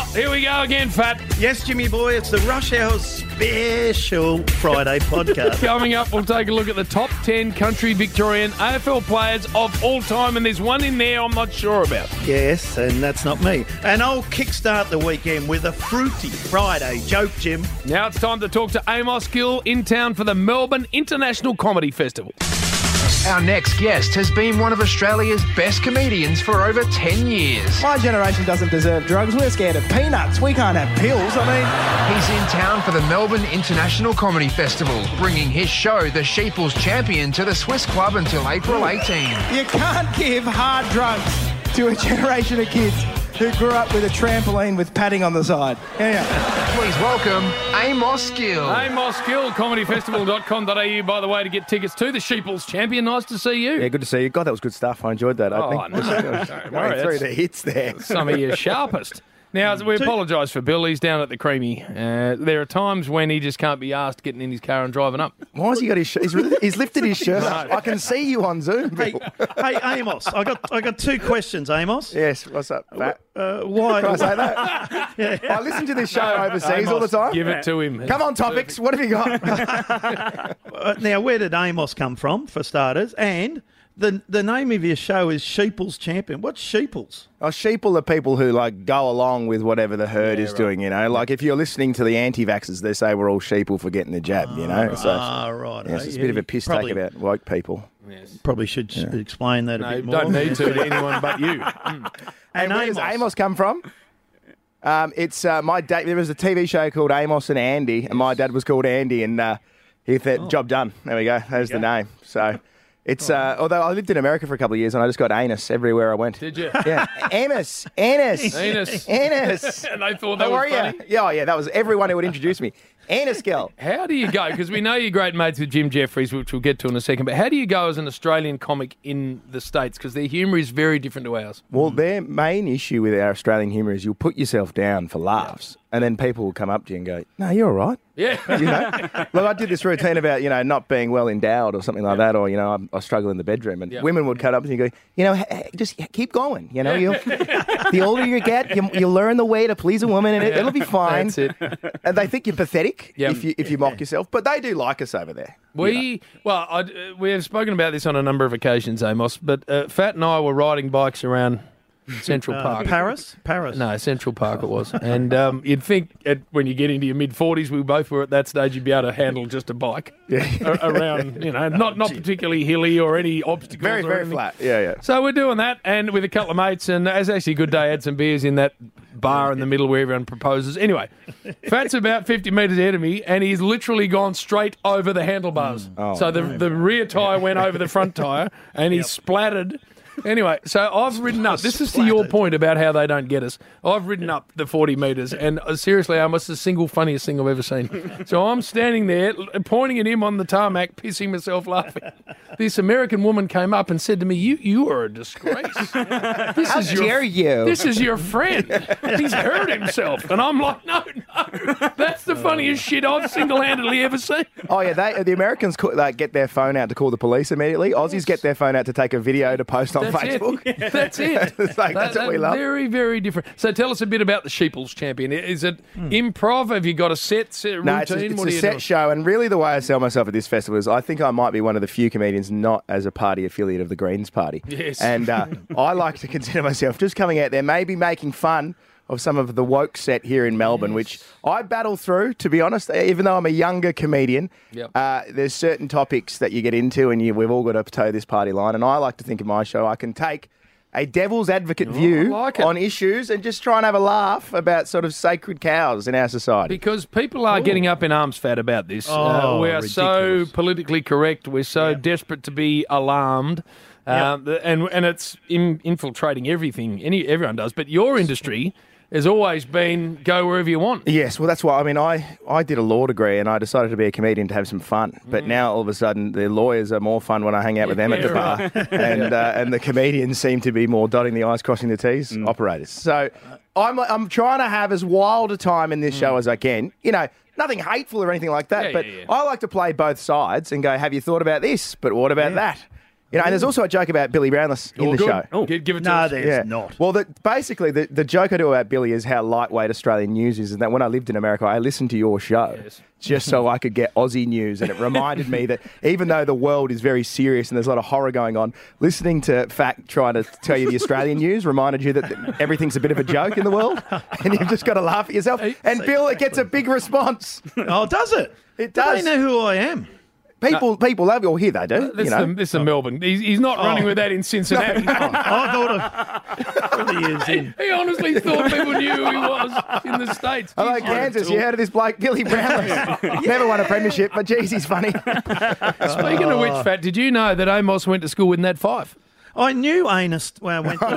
Here we go again, Fat. Yes, Jimmy boy, it's the Rush Hour Special Friday podcast. Coming up, we'll take a look at the top 10 country Victorian AFL players of all time, and there's one in there I'm not sure about. Yes, and that's not me. And I'll kickstart the weekend with a fruity Friday joke, Jim. Now it's time to talk to Amos Gill in town for the Melbourne International Comedy Festival. Our next guest has been one of Australia's best comedians for over 10 years. My generation doesn't deserve drugs. We're scared of peanuts. We can't have pills. He's in town for the Melbourne International Comedy Festival, bringing his show, The Sheeples Champion, to the Swiss Club until April 18. You can't give hard drugs to a generation of kids who grew up with a trampoline with padding on the side. Yeah. Please welcome Amos Gill. Amos Gill, comedyfestival.com.au, by the way, to get tickets to the Sheeples Champion. Nice to see you. Yeah, good to see you. God, that was good stuff. I enjoyed that. I think. No. Going through the hits there. Some of your sharpest. Now, we apologise for Bill. He's down at the Creamy. There are times when he just can't be asked getting in his car and driving up. Why has he got his shirt? He's lifted his shirt up. I can see you on Zoom, Bill. Hey, Amos, I got two questions, Amos. Yes, what's up, Matt? Why? Can I say that? I listen to this show overseas all the time. Give it to him. Come on, topics. What have you got? Now, where did Amos come from, for starters? And the name of your show is Sheeples Champion. What's Sheeples? Oh, sheeple are people who go along with whatever the herd is doing, you know. Like if you're listening to the anti-vaxxers, they say we're all sheeple for getting the jab, you know. Right. Yes, it's a bit of a piss take about woke people. Yes. Probably should explain that a bit more. Don't need to anyone but you. And where does Amos come from? It's my dad. There was a TV show called Amos and Andy, and my dad was called Andy, and he said, job done. There we go. There's the name. So it's, although I lived in America for a couple of years and I just got anus everywhere I went. Did you? Yeah. Amos. Anus. Anus. And they thought that How was are funny. you? Yeah, that was everyone who would introduce me. Anus girl. How do you go? Because we know you're great mates with Jim Jeffries, which we'll get to in a second. But how do you go as an Australian comic in the States? Because their humour is very different to ours. Well, their main issue with our Australian humour is you'll put yourself down for laughs, and then people will come up to you and go, "No, you're all right." Yeah. You know, look, I did this routine about not being well endowed or something like that, or I struggle in the bedroom, and women would cut up and you go, just keep going. You know, the older you get, you learn the way to please a woman, and it'll be fine. That's it. And they think you're pathetic Yeah. if you mock yourself, but they do like us over there. We have spoken about this on a number of occasions, Amos, but Fat and I were riding bikes around Central Park. Paris? No, Central Park it was. And you'd think when you get into your mid-40s, we both were at that stage, you'd be able to handle just a bike around, not particularly hilly or any obstacles. Very, or very anything. flat. Yeah. So we're doing that, and with a couple of mates, and as actually a good day, had some beers in that bar in the middle where everyone proposes. Anyway, Fat's about 50 metres ahead of me, and he's literally gone straight over the handlebars. So the rear tyre went over the front tyre, and he splattered. Anyway, so I've ridden up. This is to your point about how they don't get us. I've ridden up the 40 metres, and seriously, Amos, the single funniest thing I've ever seen. So I'm standing there, pointing at him on the tarmac, pissing myself laughing. This American woman came up and said to me, "You are a disgrace. How dare you? This is your friend. He's hurt himself." And I'm like, no, that's the funniest shit I've single-handedly ever seen. Oh, yeah, the Americans get their phone out to call the police immediately. Aussies get their phone out to take a video to post on Facebook. That's it. That's what we love. Very, very different. So tell us a bit about the Sheeples Champion. Is it improv? Have you got a set routine? No, it's a set show, and really the way I sell myself at this festival is I think I might be one of the few comedians not as a party affiliate of the Greens Party. Yes. And I like to consider myself just coming out there, maybe making fun of some of the woke set here in Melbourne, which I battle through, to be honest. Even though I'm a younger comedian, there's certain topics that you get into and we've all got to toe this party line. And I like to think of my show, I can take a devil's advocate view on issues and just try and have a laugh about sort of sacred cows in our society. Because people are getting up in arms, Fat, about this. We are ridiculous. so politically correct. We're so desperate to be alarmed. And it's infiltrating everything. Everyone does. But your industry has always been go wherever you want. Yes, well, that's why. I mean, I did a law degree and I decided to be a comedian to have some fun. But now, all of a sudden, the lawyers are more fun when I hang out with them at the bar. And the comedians seem to be more dotting the I's, crossing the T's operators. So I'm trying to have as wild a time in this show as I can. Nothing hateful or anything like that. I like to play both sides and go, have you thought about this? But what about that? You know, and there's also a joke about Billy Brownless in the show. Oh, give it to No, us. there's not. Well, basically, the joke I do about Billy is how lightweight Australian news is, and that when I lived in America, I listened to your show just so I could get Aussie news, and it reminded me that even though the world is very serious and there's a lot of horror going on, listening to Fact trying to tell you the Australian news reminded you that everything's a bit of a joke in the world, and you've just got to laugh at yourself. And Bill, it gets a big response. Oh, does it? It does. They know who I am. People love you. Or here they do. This is Melbourne. He's not running with that in Cincinnati. I thought of 20 years in. He honestly thought people knew who he was in the States. Hello, Kansas. You heard of this bloke, Billy Brownless? Never won a premiership, but geez, he's funny. Speaking of which, Fat, did you know that Amos went to school with Nat Fyfe? I knew Anus when I went to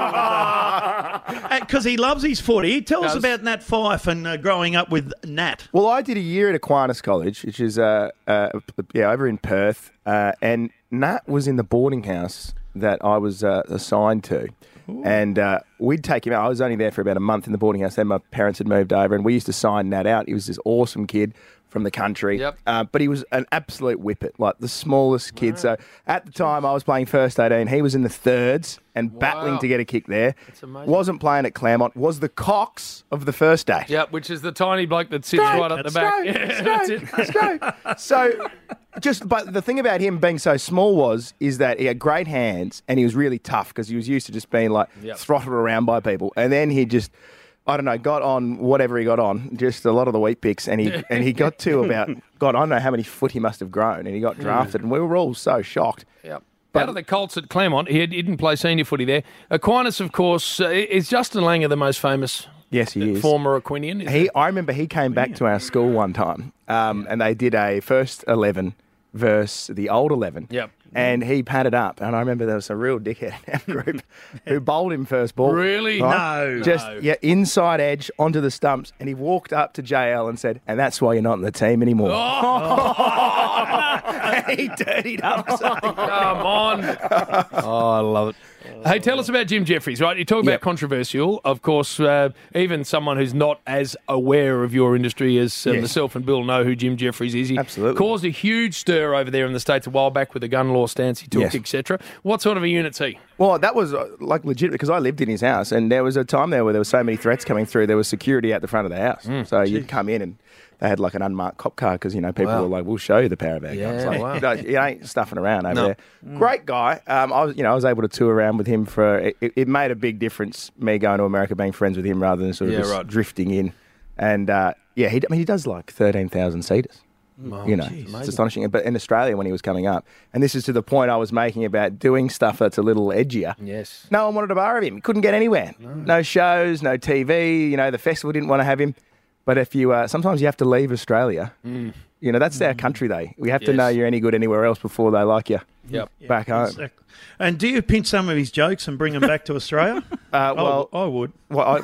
school because he loves his footy. Tell us about Nat Fyfe and growing up with Nat. Well, I did a year at Aquinas College, which is over in Perth, and Nat was in the boarding house that I was assigned to. Ooh. And we'd take him out. I was only there for about a month in the boarding house. Then my parents had moved over, and we used to sign Nat out. He was this awesome kid from the country. Yep. But he was an absolute whippet, like the smallest kid. So at the time I was playing first 18, he was in the thirds and battling to get a kick there. That's amazing. Wasn't playing at Claremont, was the Cox of the first day. Yeah, which is the tiny bloke that sits right up the back. That's great. So but the thing about him being so small is that he had great hands and he was really tough because he was used to just being like throttled around by people. And then he just, I don't know, got on whatever he got on, just a lot of the wheat picks, and he got to about, God, I don't know how many foot he must have grown, and he got drafted, and we were all so shocked. Yep. Out of the Colts at Claremont, he didn't play senior footy there. Aquinas, of course, is Justin Langer the most famous? Yes, he is. Former Aquinian. I remember he came back to our school one time, and they did a first 11 versus the old 11. Yep. And he padded up, and I remember there was a real dickhead in our group who bowled him first ball. Really? Right? No. Inside edge onto the stumps, and he walked up to JL and said, "And that's why you're not in the team anymore." And he dirtied up. Come on. Oh, I love it. Hey, tell us about Jim Jeffries, right? You talk about controversial. Of course, even someone who's not as aware of your industry as myself and Bill know who Jim Jeffries is. He caused a huge stir over there in the States a while back with the gun law stance he took, etc. What sort of a unit's he? Well, that was like legit because I lived in his house, and there was a time there where there were so many threats coming through. There was security out the front of the house. So you'd come in and they had like an unmarked cop car because, people were like, we'll show you the power of our guns. Like, you ain't stuffing around over there. Great guy. I was able to tour around with him for it made a big difference, me going to America, being friends with him rather than sort of just drifting in. And, he does like 13,000 seaters. It's astonishing. But in Australia when he was coming up, and this is to the point I was making about doing stuff that's a little edgier. Yes. No one wanted a bar of him. He couldn't get anywhere. No shows, no TV. The festival didn't want to have him. But if you sometimes you have to leave Australia. That's our country, though. We have to know you're any good anywhere else before they like you back home. Exactly. And do you pinch some of his jokes and bring them back to Australia? I would. Well,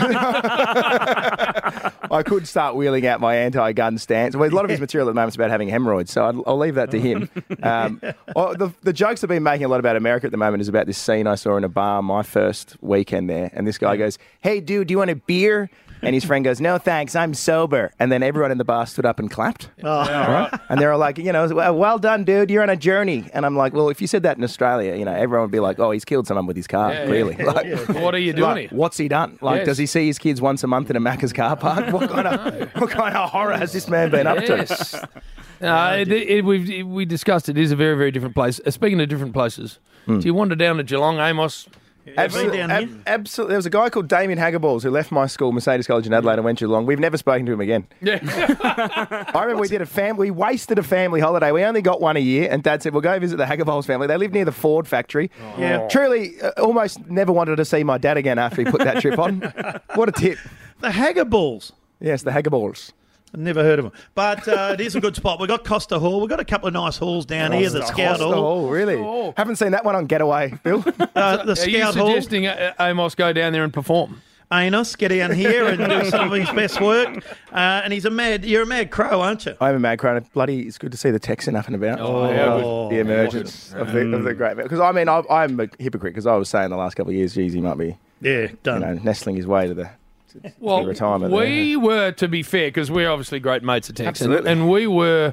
I could start wheeling out my anti-gun stance. Well, a lot of his material at the moment is about having hemorrhoids, so I'll leave that to him. The jokes I've been making a lot about America at the moment is about this scene I saw in a bar my first weekend there, and this guy goes, "Hey, dude, do you want a beer?" And his friend goes, "No, thanks, I'm sober." And then everyone in the bar stood up and clapped. Right? And they were like, "Well done, dude, you're on a journey." And I'm like, well, if you said that in Australia, everyone would be like, "Oh, he's killed someone with his car, clearly." What are you doing here? What's he done? Does he see his kids once a month in a Macca's car park? What kind of horror has this man been up to? We discussed it is a very, very different place. Speaking of different places, do you wander down to Geelong, Amos? Absolutely. Absolutely. There was a guy called Damien Haggerballs who left my school, Mercedes College in Adelaide, and went to Geelong. We've never spoken to him again. Yeah. I remember we wasted a family holiday. We only got one a year, and Dad said, "We'll go visit the Haggerballs family." They live near the Ford factory. Truly, almost never wanted to see my dad again after he put that trip on. What a tip. The Haggerballs. Yes, the Haggerballs. I've never heard of them. But it is a good spot. We've got Costa Hall. We've got a couple of nice halls down here. The Scout Hall. Really? Oh. Haven't seen that one on Getaway, Bill. The Scout Hall. Are you suggesting Amos go down there and perform? Amos, get down here and do some of his best work. And you're a mad crow, aren't you? I'm a mad crow. It's good to see the Texan up and about. The emergence of the great man. Because, I'm a hypocrite because I was saying the last couple of years, geez, he might be done. nestling his way to the retirement. We were, to be fair, because we're obviously great mates at Texan, and we were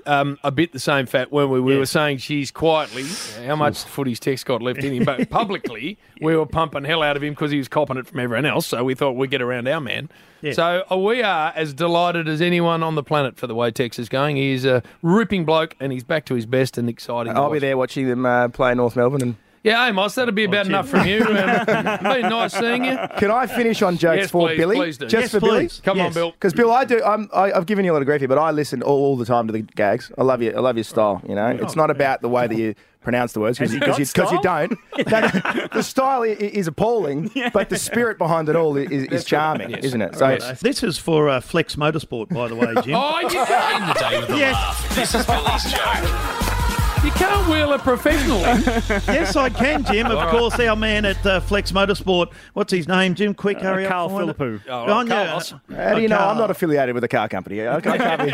a bit the same fat, weren't we? We were saying she's quietly, how much footy's text got left in him, but publicly we were pumping hell out of him because he was copping it from everyone else, so we thought we'd get around our man. Yeah. So we are as delighted as anyone on the planet for the way Tex is going. He's a ripping bloke and he's back to his best and exciting. I'll be there watching them play North Melbourne and... Yeah, Amos, that'll be about enough from you. Been nice seeing you. Can I finish on jokes for please, Billy? Please do. Just for Billy? Come on, Bill. Because Bill, I've given you a lot of grief here, but I listen all the time to the gags. I love your style. You know, it's not about the way that you pronounce the words because you don't. The style is appalling, but the spirit behind it all is charming, isn't it? So this is for Flex Motorsport, by the way, Jim. Oh, you In the day with the laugh. This is Billy's joke. You can't wheel it professionally. Yes, I can, Jim. Of course, our man at Flex Motorsport. What's his name, Jim? Quick, hurry up. Carl Philippou. Carlos. How do you know I'm not affiliated with a car company? I can't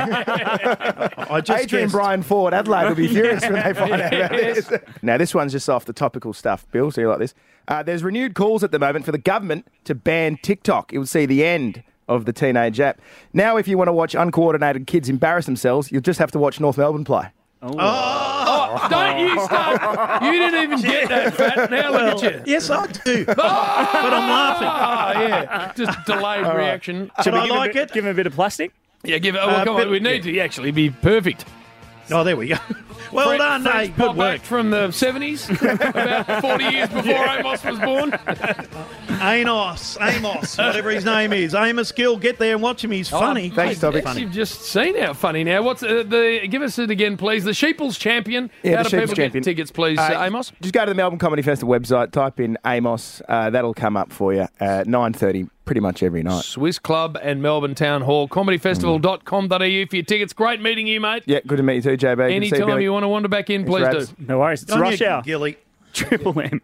be. Adrian Bryan Ford, Adelaide will be furious when they find out about this. Now, this one's just off the topical stuff, Bill, so you like this. There's renewed calls at the moment for the government to ban TikTok. It will see the end of the teenage app. Now, if you want to watch uncoordinated kids embarrass themselves, you'll just have to watch North Melbourne play. Oh, don't you start. You didn't even get that, Fat. Now look at you. Yes, I do. But I'm laughing. Oh, yeah. Just delayed reaction. Should I like it? Give him a bit of plastic. Yeah, give it. Well, come on. We need to actually be perfect. Oh, there we go. Well done, French mate. pop Good work. back from the 70s, about 40 years before Amos was born. Amos, whatever his name is. Amos Gill, get there and watch him. He's funny. Thanks, Toby. You've just seen how funny now. What's give us it again, please. The Sheeples Champion. Yeah, how the do Sheeples people Champion. get tickets, please, Amos? Just go to the Melbourne Comedy Festival website, type in Amos. That'll come up for you at 9:30 pretty much every night. Swiss Club and Melbourne Town Hall. Comedyfestival.com.au for your tickets. Great meeting you, mate. Yeah, good to meet you too, JB. Anytime you want to wander back in, please do. No worries. It's On rush you, hour. Gilly. Triple M.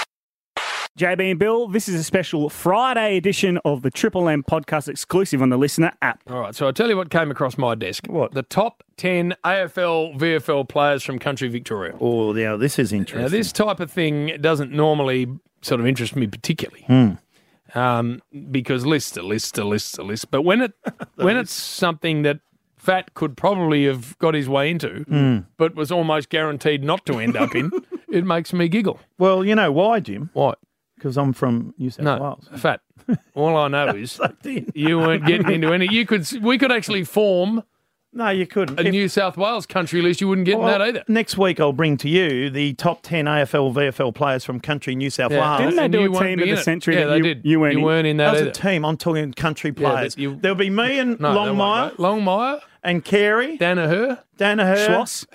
JB and Bill, this is a special Friday edition of the Triple M podcast exclusive on the Listener app. All right, so I'll tell you what came across my desk. What? The top 10 AFL, VFL players from country Victoria. Oh, now this is interesting. Now, this type of thing doesn't normally sort of interest me particularly. Because list. But when it's something that Fat could probably have got his way into, but was almost guaranteed not to end up in, it makes me giggle. Well, you know why, Jim? What? Because I'm from New South No, Wales. Fat. All I know is you weren't getting into any. We could actually form No, you couldn't. a New South Wales country list. You wouldn't get in that either. Next week, I'll bring to you the top 10 AFL, VFL players from country New South Wales. Didn't they And do you a won't team be of in the it. century Yeah, that they you, did. you weren't in that As either. a team, I'm talking country Yeah, players. but you- There'll be me and No, they won't, Longmire mate. Longmire, and Carey, Danaher, Danaher, Schloss.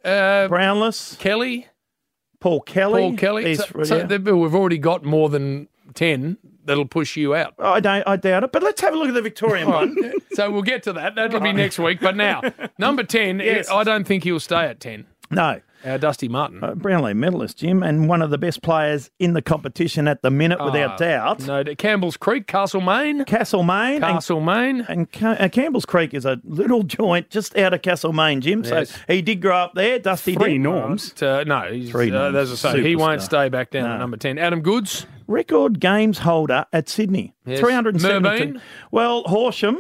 Brownless, Kelly, Paul Kelly. Paul Kelly. These- So yeah. we've already got more than 10 that'll push you out. I doubt it. But let's have a look at the Victorian one. So we'll get to that. That'll be next week. But now, number 10, Yes. I don't think he'll stay at 10. No. Dusty Martin. Brownlow medalist, Jim, and one of the best players in the competition at the minute, without doubt. No, Campbell's Creek, Castlemaine. Castlemaine. Castlemaine. And Campbell's Creek is a little joint just out of Castlemaine, Jim. Yes. So he did grow up there. Dusty Three did. Norms. No, he's, Three Norms. as I say, he won't Superstar. stay back down at number 10. Adam Goods. Record games holder at Sydney. Yes. 372. Merbein? Well, Horsham,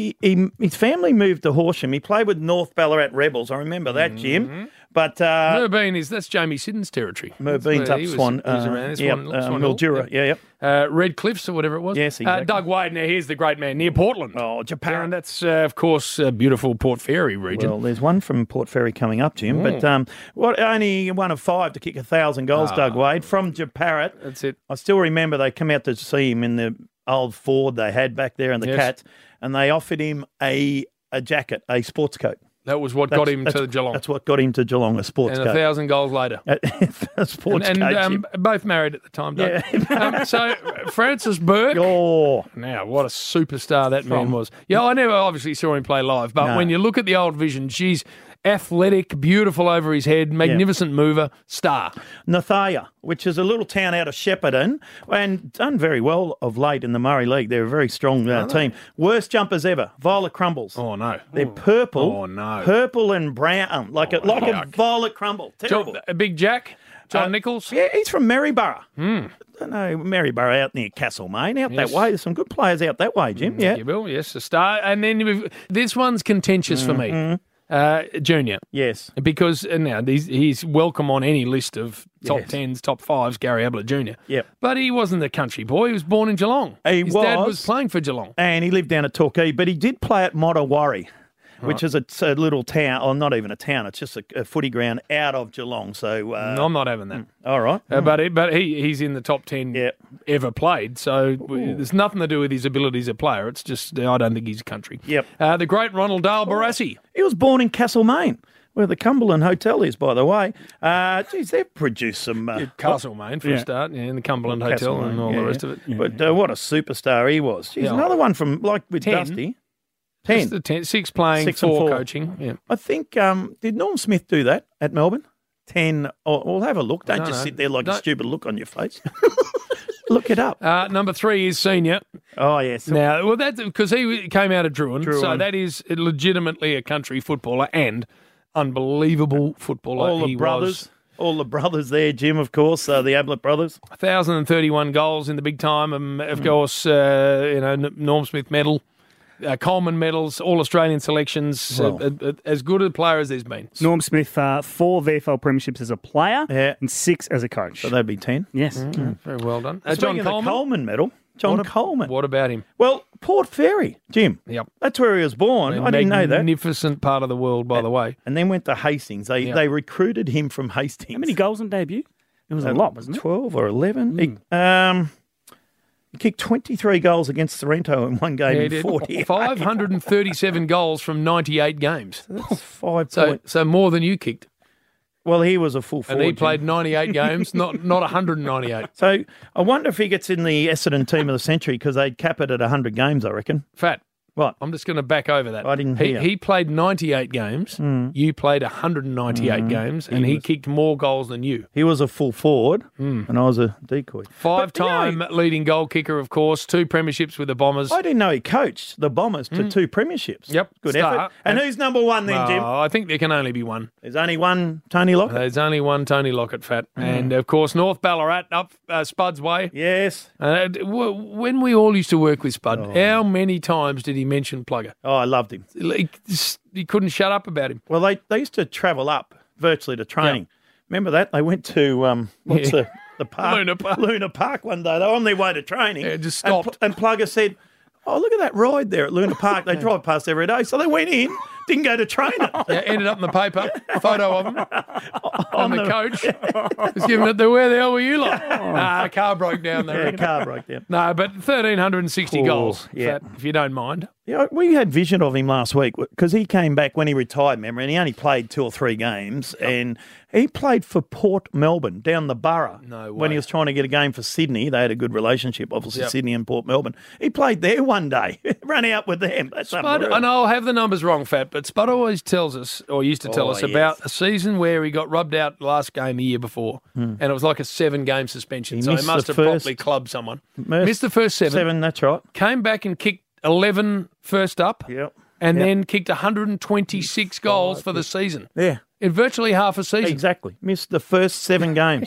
his family moved to Horsham. He played with North Ballarat Rebels. I remember that, Jim. But Merbein that's Jamie Siddon's territory. Merbean's up He was Swan. around Swan Hill. Mildura. Yep. Yeah. Red Cliffs or whatever it was. Yes, exactly. Doug Wade, now here's the great man, near Portland. Oh, Japan. And that's, of course, beautiful Port Fairy region. Well, there's one from Port Fairy coming up, Jim. But only one of 5 to kick 1,000 goals, Doug Wade, from Japarat. That's it. I still remember they come out to see him in the old Ford they had back there in the Yes. Cats, and they offered him a jacket, a sports coat. That was what got him to Geelong. That's what got him to Geelong, a sports And coat. 1,000 goals later. A sports And coat, Jim. both married at the time, Doug. Yeah. So Francis Burke. Oh, Now, what a superstar that man was. Yeah, I never obviously saw him play live, but No. when you look at the old vision, she's athletic, beautiful over his head, magnificent mover, star. Nathaya, which is a little town out of Shepparton, and done very well of late in the Murray League. They're a very strong team. Worst jumpers ever, Violet Crumbles. Oh, no. They're purple. Oh, no. Purple and brown, like a yuck. Violet Crumble. Terrible. Big Jack, John Nichols. Yeah, he's from Maryborough. I don't know, Maryborough out near Castlemaine, out Yes. that way. There's some good players out that way, Jim. Yeah. You will, yes, a star. And then this one's contentious for me. Junior. Yes. Because now he's welcome on any list of top Yes. 10s, top 5s, Gary Ablett Jr. Yep. But he wasn't a country boy. He was born in Geelong. His dad was playing for Geelong. And he lived down at Torquay, but he did play at Mottawarri, which is a little town, or not even a town, it's just a footy ground out of Geelong. So I'm not having that. All right. But he's in the top 10 Yep. ever played. So there's nothing to do with his ability as a player. It's just I don't think he's country. Yep. The great Ronald Dale Barassi. He was born in Castlemaine, where the Cumberland Hotel is, by the way. Geez, they've produced some... Castlemaine for a start, in the Cumberland Hotel and all the rest of it. But what a superstar he was. Geez, another one from, like with 10. Dusty. Just the 10, 6 playing, 6 and 4 4. coaching. Yeah. I think, did Norm Smith do that at Melbourne? 10, we'll have a look. Don't No, just no. sit there like a No. stupid look on your face. Look it up. Number 3 is senior. Oh, yes. Now, well, that's because he came out of Druin, so Druin. that is legitimately a country footballer and unbelievable footballer. All the he brothers. All the brothers there, Jim, of course, the Ablett brothers. 1,031 goals in the big time. Of course, Norm Smith medal, Coleman medals, all Australian selections. As good a player as there's been. Norm Smith, 4 VFL premierships as a player Yeah. and 6 as a coach. So that'd be 10. Yes. Very well done. Speaking John of the Coleman. Coleman medal, John Coleman. What about him? Well, Port Fairy, Jim. Yep. That's where he was born. I didn't know that. Magnificent part of the world, by the way. And then went to Hastings. They recruited him from Hastings. How many goals on debut? It was a lot, wasn't it? 12 or 11. He kicked 23 goals against Sorrento in one game He in did 40. 537 goals from 98 games. That's 5 So, points. so more than you kicked. Well, he was a full And forward. he Jim. played 98 games, not 198. So I wonder if he gets in the Essendon team of the century because they'd cap it at 100 games, I reckon. Fat. What? I'm just going to back over that. I didn't hear. He played 98 games. You played 198 games, and he kicked more goals than you. He was a full forward, and I was a decoy. Five-time leading goal kicker, of course. 2 premierships with the Bombers. I didn't know he coached the Bombers to 2 premierships. Yep, Good start. effort. And who's number 1 then, Jim? I think there can only be one. There's only one Tony Lockett. There's only one Tony Lockett, Fat. And, of course, North Ballarat up Spud's way. Yes. When we all used to work with Spud, how many times did he mention Plugger? Oh, I loved him. He couldn't shut up about him. Well, they used to travel up virtually to training. Remember that? They went to, the park? Luna Park. Park one day. They were on their way to training. Yeah, just stopped. And Plugger said, oh, look at that ride there at Luna Park. They drive past every day. So they went in, didn't go to training. Yeah, ended up in the paper, a photo of him on the coach. Was giving it the where the hell were you lot? Nah, car broke down there. Yeah, car broke down. No, but 1,360 goals, yeah. if you don't mind. Yeah, we had vision of him last week because he came back when he retired, remember, and he only played 2 or 3 games. And he played for Port Melbourne down the borough. No way. When he was trying to get a game for Sydney. They had a good relationship, obviously, Yep. Sydney and Port Melbourne. He played there one day, ran out with them. That's Spud, unreal. and I'll have the numbers wrong, Fat, but Spud always tells us, or used to tell us, about a season where he got rubbed out last game the year before, and it was like a 7-game suspension. So he missed must the have first- properly clubbed someone. Missed the first 7. 7, that's right. Came back and kicked 11 first up. Yep. And then kicked 126 goals for the season. Yeah. In virtually half a season. Exactly. Missed the first 7 games.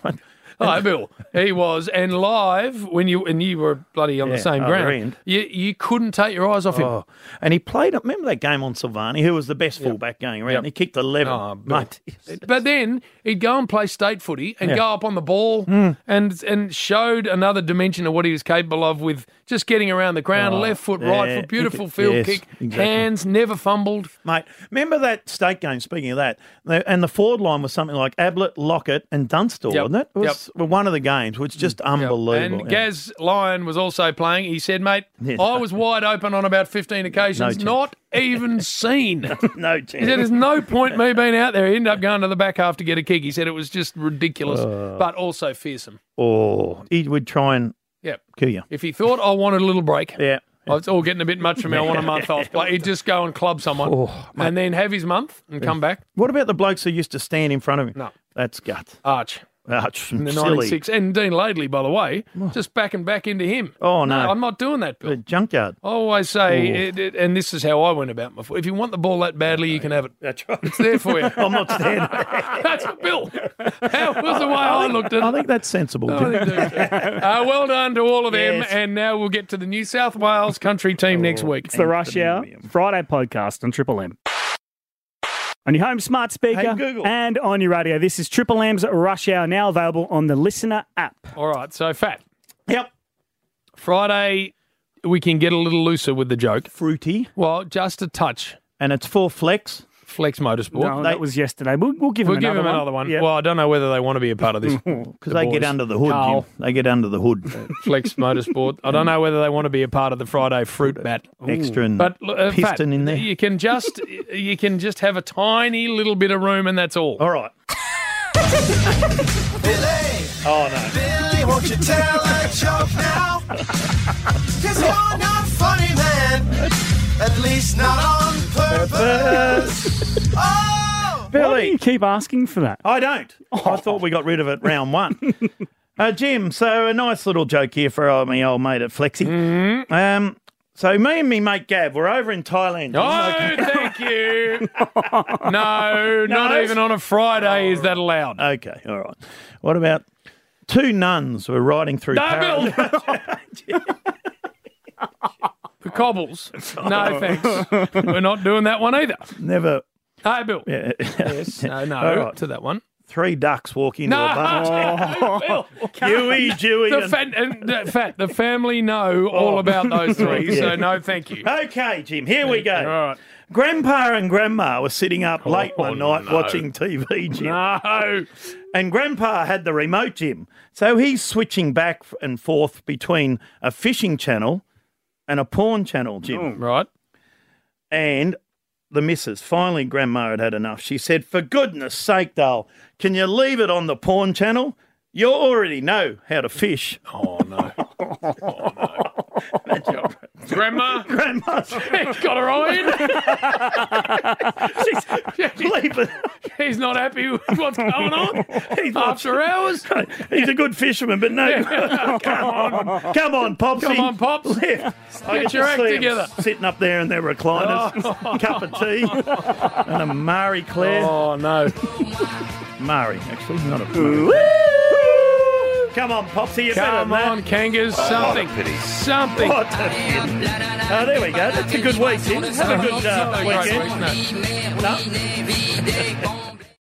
Oh, Bill, he was. And live, when you were bloody on the same other ground, end. you couldn't take your eyes off him. Oh, and he played, remember that game on Silvani, who was the best fullback going around? Yep. He kicked 11. Oh, Bill. Mate. But then he'd go and play state footy and go up on the ball and showed another dimension of what he was capable of with just getting around the ground, left foot, right yeah. foot, beautiful field Yes, kick, exactly. hands, never fumbled. Mate, remember that state game, speaking of that, and the forward line was something like Ablett, Lockett and Dunstall, Yep. wasn't it? It was one of the games, which was just unbelievable. And Gaz Lyon was also playing. He said, mate, Yes. I was wide open on about 15 occasions, chance. not even seen. No He said, chance. there's no point me being out there. He ended up going to the back half to get a kick. He said it was just ridiculous, but also fearsome. Oh, he would try and Yep. kill you. If he thought I wanted a little break, Yeah. it's all getting a bit much for me. I want a month off. But he'd just go and club someone and then have his month and come back. What about the blokes who used to stand in front of him? No. That's guts. Arch. In the Silly. 96. And Dean Laidley, by the way, just backing back into him. Oh, no. I'm not doing that, Bill. The junkyard. I always say, and this is how I went about my foot. If you want the ball that badly, you can have it. That's right. It's there for you. I'm not standing. That's Bill. How was the way I looked at it? I think that's sensible. Jim. Well done to all of them. Yes. And now we'll get to the New South Wales country team next week. It's the Rush Hour Friday podcast on Triple M. On your home smart speaker Hey, Google. and on your radio. This is Triple M's Rush Hour, now available on the Listener app. All right, so Fat. Yep. Friday, we can get a little looser with the joke. Fruity. Well, just a touch. And it's for Flex. Flex Motorsport. No, that was yesterday. We'll give them another one. Yep. Well, I don't know whether they want to be a part of this. Because they get boys. under the hood, Carl. Jim. They get under the hood. Flex Motorsport. I don't know whether they want to be a part of the Friday fruit bat. Extra and But piston Fat, in there. You can just have a tiny little bit of room, and that's all. All right. Billy, Oh, no. Billy, won't you tell a joke now? 'Cause you're not funny, man. At least not on purpose. Oh! Why do Billy, you keep asking for that? I don't. I thought we got rid of it round one. Jim, so a nice little joke here for my old mate at Flexi. Mm-hmm. So me and me mate Gav, we're over in Thailand. Oh, thank you. No, not even on a Friday is that allowed. Okay, all right. What about two nuns were riding through No, Paradise? Bill. The cobbles. No, thanks. We're not doing that one either. Never. Hey, Bill. Yeah. Yes. No, All right. to that one. Three ducks walk into a bar. No, Bill. Huey, Dewey, The the family know all about those three, so no, thank you. Okay, Jim, here we go. All right. Grandpa and Grandma were sitting up late one night no. watching TV, Jim. No. And Grandpa had the remote, Jim. So he's switching back and forth between a fishing channel and a porn channel, Jim. Right. And the missus, finally Grandma had enough. She said, for goodness sake, Dale, can you leave it on the porn channel? You already know how to fish. Oh, no. Grandma? Grandma's Got her eye in? leaving. He's not happy with what's going on after hours. He's a good fisherman, but no. Come on, Popsy. Come on, Pops. I Get could your just act see him together. sitting up there in their recliners, cup of tea, and a Marie Claire. Oh, no. Marie, actually, not a Marie. Come on, Popsy, you better Come than on, Kangas. Something. Something. that. Oh, there we go. That's a good week, Tim. Have a good Not a great weekend. week, no. No?